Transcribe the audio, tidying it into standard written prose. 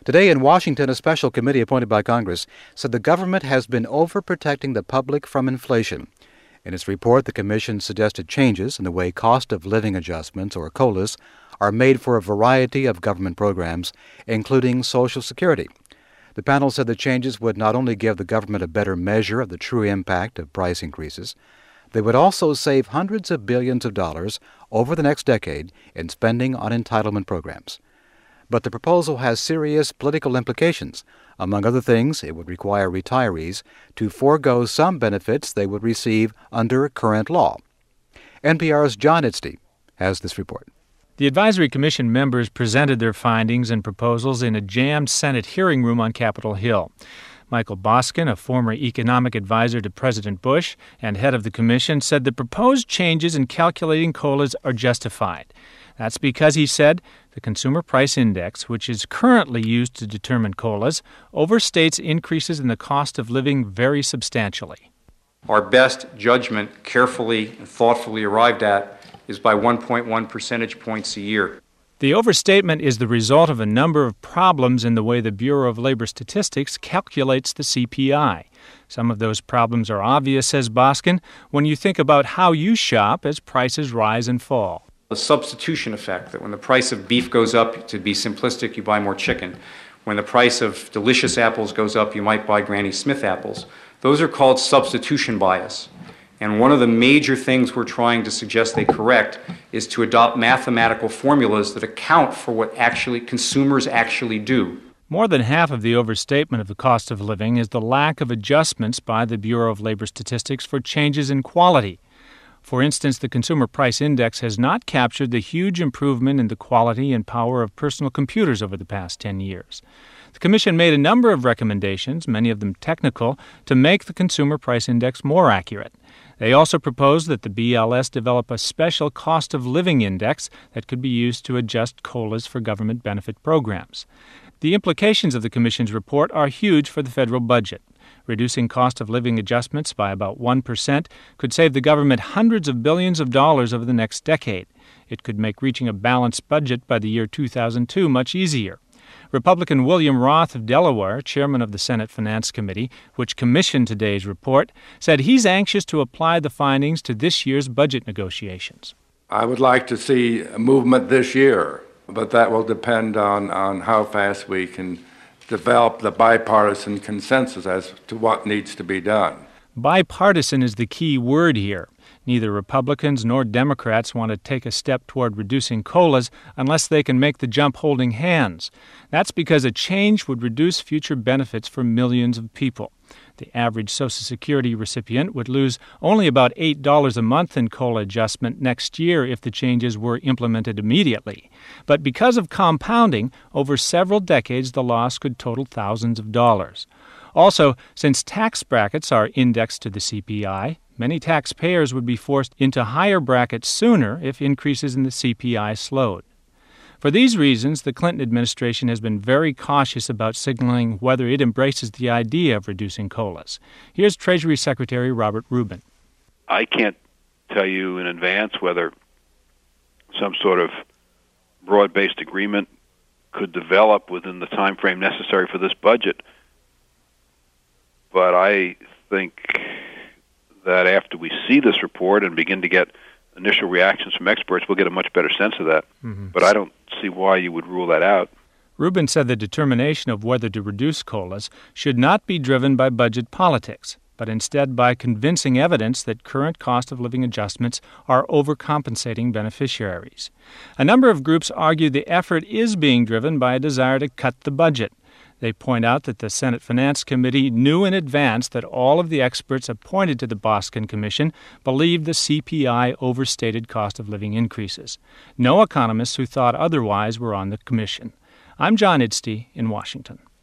Today in Washington, a special committee appointed by Congress said the government has been overprotecting the public from inflation. In its report, the commission suggested changes in the way cost of living adjustments, or COLAs, are made for a variety of government programs, including Social Security. The panel said the changes would not only give the government a better measure of the true impact of price increases, they would also save hundreds of billions of dollars over the next decade in spending on entitlement programs. But the proposal has serious political implications. Among other things, it would require retirees to forego some benefits they would receive under current law. NPR's John Itzty has this report. The Advisory Commission members presented their findings and proposals in a jammed Senate hearing room on Capitol Hill. Michael Boskin, a former economic advisor to President Bush and head of the commission, said the proposed changes in calculating COLAs are justified. That's because, he said, the Consumer Price Index, which is currently used to determine COLAs, overstates increases in the cost of living very substantially. Our best judgment, carefully and thoughtfully arrived at, is by 1.1 percentage points a year. The overstatement is the result of a number of problems in the way the Bureau of Labor Statistics calculates the CPI. Some of those problems are obvious, says Boskin, when you think about how you shop as prices rise and fall. The substitution effect, that when the price of beef goes up, to be simplistic, you buy more chicken. When the price of delicious apples goes up, you might buy Granny Smith apples. Those are called substitution bias. And one of the major things we're trying to suggest they correct is to adopt mathematical formulas that account for what consumers actually do. More than half of the overstatement of the cost of living is the lack of adjustments by the Bureau of Labor Statistics for changes in quality. For instance, the Consumer Price Index has not captured the huge improvement in the quality and power of personal computers over the past 10 years. The Commission made a number of recommendations, many of them technical, to make the Consumer Price Index more accurate. They also proposed that the BLS develop a special cost of living index that could be used to adjust COLAs for government benefit programs. The implications of the Commission's report are huge for the federal budget. Reducing cost of living adjustments by about 1% could save the government hundreds of billions of dollars over the next decade. It could make reaching a balanced budget by the year 2002 much easier. Republican William Roth of Delaware, chairman of the Senate Finance Committee, which commissioned today's report, said he's anxious to apply the findings to this year's budget negotiations. I would like to see a movement this year, but that will depend on how fast we can develop the bipartisan consensus as to what needs to be done. Bipartisan is the key word here. Neither Republicans nor Democrats want to take a step toward reducing COLAs unless they can make the jump holding hands. That's because a change would reduce future benefits for millions of people. The average Social Security recipient would lose only about $8 a month in COLA adjustment next year if the changes were implemented immediately. But because of compounding, over several decades the loss could total thousands of dollars. Also, since tax brackets are indexed to the CPI, many taxpayers would be forced into higher brackets sooner if increases in the CPI slowed. For these reasons, the Clinton administration has been very cautious about signaling whether it embraces the idea of reducing COLAs. Here's Treasury Secretary Robert Rubin. I can't tell you in advance whether some sort of broad-based agreement could develop within the time frame necessary for this budget. But I think that after we see this report and begin to get initial reactions from experts, we'll get a much better sense of that. But I don't see why you would rule that out. Rubin said the determination of whether to reduce COLAs should not be driven by budget politics, but instead by convincing evidence that current cost of living adjustments are overcompensating beneficiaries. A number of groups argue the effort is being driven by a desire to cut the budget. They point out that the Senate Finance Committee knew in advance that all of the experts appointed to the Boskin Commission believed the CPI overstated cost of living increases. No economists who thought otherwise were on the commission. I'm John Itzty in Washington.